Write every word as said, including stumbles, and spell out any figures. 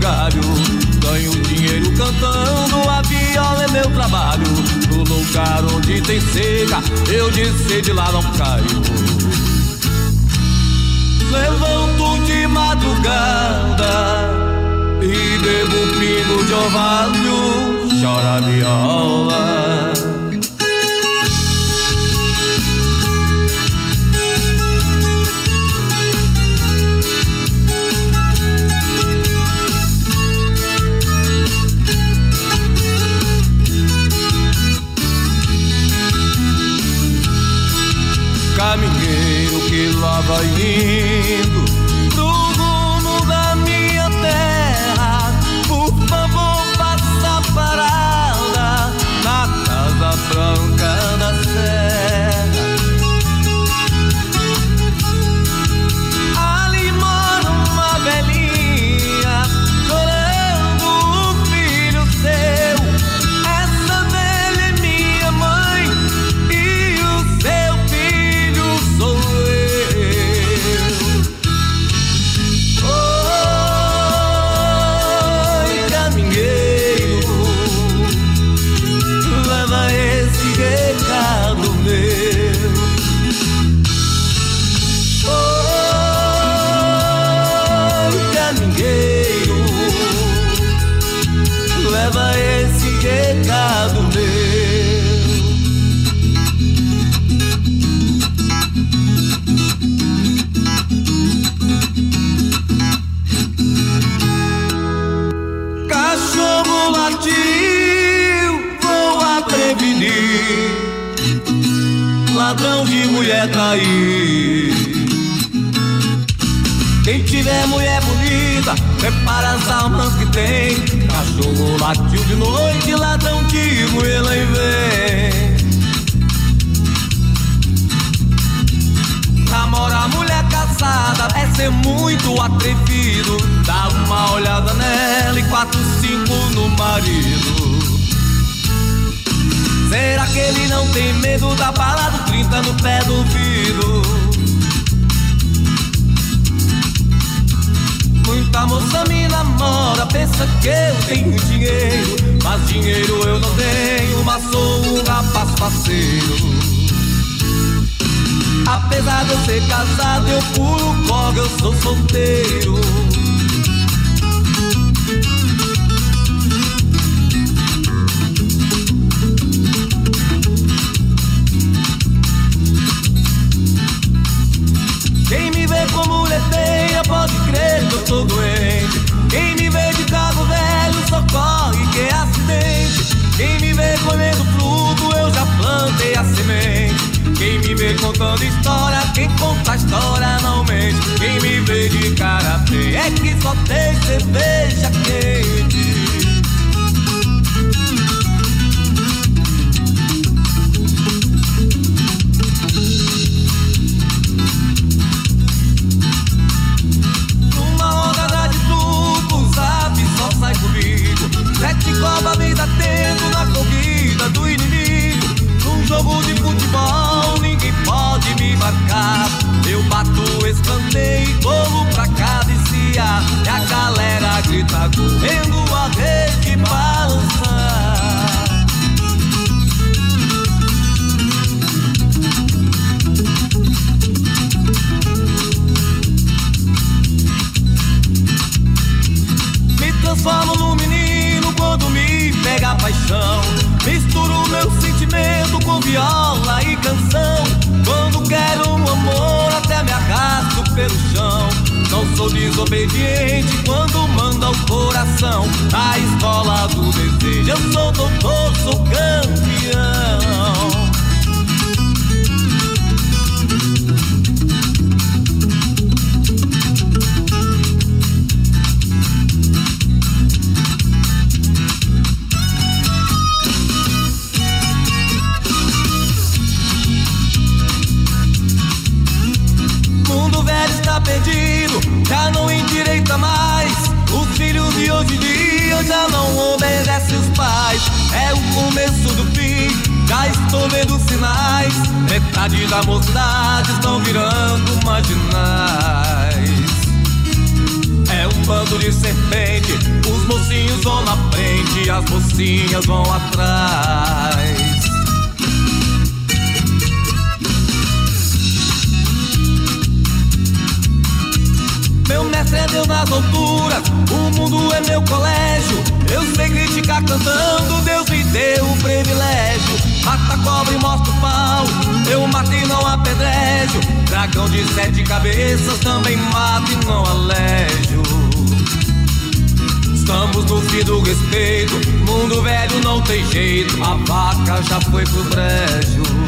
galho. Ganho dinheiro cantando, a viola é meu trabalho. No lugar onde tem seca, eu de sede lá não caio. Levanto de madrugada e bebo pingo de orvalho, chora a viola. Caminheiro que lá vai indo pro rumo da minha terra, por favor faça parada na Casa Branca da Serra. Ali mora uma velhinha chorando o filho seu. Essa velha é minha mãe e o seu sou eu. Oi, caminheiro, leva esse recado meu. Oi, caminheiro, leva esse recado meu. Cachorro latiu, vou a prevenir, ladrão de mulher cair. Quem tiver mulher bonita, prepara as almas que tem. Cachorro latiu de noite, ladrão de mulher lá vem. Namorar mulher casada é ser muito atrevido. Dá uma olhada nela e quatro, cinco no marido. Será que ele não tem medo da bala do trinta no pé do vidro? Muita moça me namora, pensa que eu tenho dinheiro, mas dinheiro eu não tenho, mas sou um rapaz parceiro. Apesar de eu ser casado, eu pulo corda, eu sou solteiro. Quem me vê com mulher feia pode crer que eu tô doente. Quem me vê de carro velho socorre que é acidente. Quem me vê comendo fruto eu já plantei a semente. Quem me vê contando história, quem conta a história não mente. Quem me vê de cara feia é que só tem cerveja quente. Numa rodada de trucos, ave só sai comigo. Sete cobras me batendo na corrida do inimigo. Num jogo de futebol ninguém pode me marcar. Eu bato escanteio e corro pra cabecear. E a galera grita correndo a rede balançar. Me transformo num menino quando me pega a paixão. Misturo meu sentimento com viola e canção. Quando quero um amor até me arrasto pelo chão. Não sou desobediente quando manda o coração. Na escola do desejo eu sou doutor, sou campeão. Está perdido, já não endireita mais. Os filhos de hoje em dia já não obedecem os pais. É o começo do fim, já estou vendo sinais. Metade da mocidade estão virando marginais. É um bando de serpente. Os mocinhos vão na frente, as mocinhas vão atrás. Meu mestre é Deus nas alturas, o mundo é meu colégio. Eu sei criticar cantando, Deus me deu o privilégio. Mata cobra e mostra o pau, eu mato e não apedrejo. Dragão de sete cabeças também mato e não alejo. Estamos no fim do respeito, mundo velho não tem jeito. A vaca já foi pro brejo.